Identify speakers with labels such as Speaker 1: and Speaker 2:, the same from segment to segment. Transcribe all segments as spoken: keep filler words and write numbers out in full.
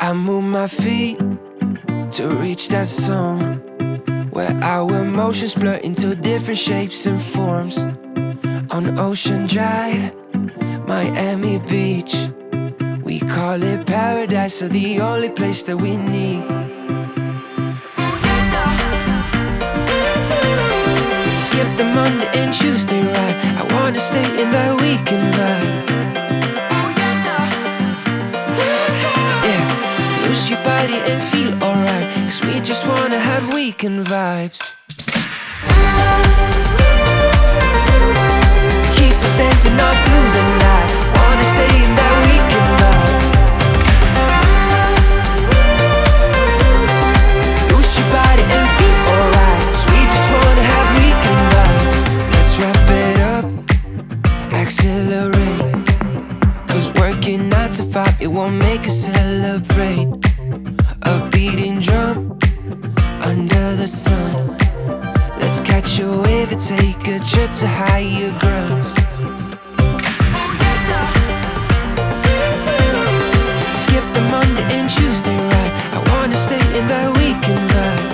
Speaker 1: I move my feet to reach that zone where our emotions blur into different shapes and forms. On Ocean Drive, Miami Beach, we call it paradise, or the only place that we need. Skip the Monday and Tuesday ride, I wanna stay in that weekend vibe. Lose your body and feel alright, cause we just wanna have weekend vibes. Keep us dancing all through the night, wanna stay in that weekend vibe. Lose your body and feel alright, cause we just wanna have weekend vibes. Let's wrap it up, accelerate, cause working nine to five, it won't make us celebrate. A beating drum under the sun. Let's catch a wave and take a trip to higher grounds. Skip the Monday and Tuesday ride, I wanna stay in that weekend vibe.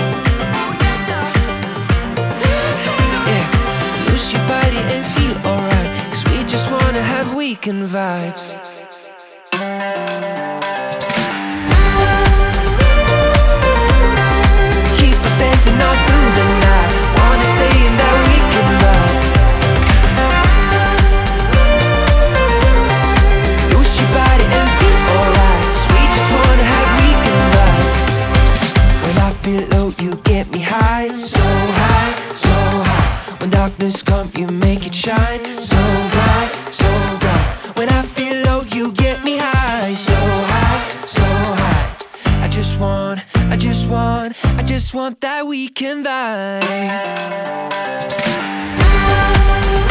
Speaker 1: Yeah, lose your body and feel alright, cause we just wanna have weekend vibes. Dancing all through the night, wanna stay in that weekend vibe. Lose your body and feel alright, cause we just wanna have weekend vibes. When I feel low, you get me high, so high, so high. When darkness comes, you make it shine, so bright, so bright. When I feel low, you get me high, so high, so high. I just want, I just want, I just want that weekend vibe.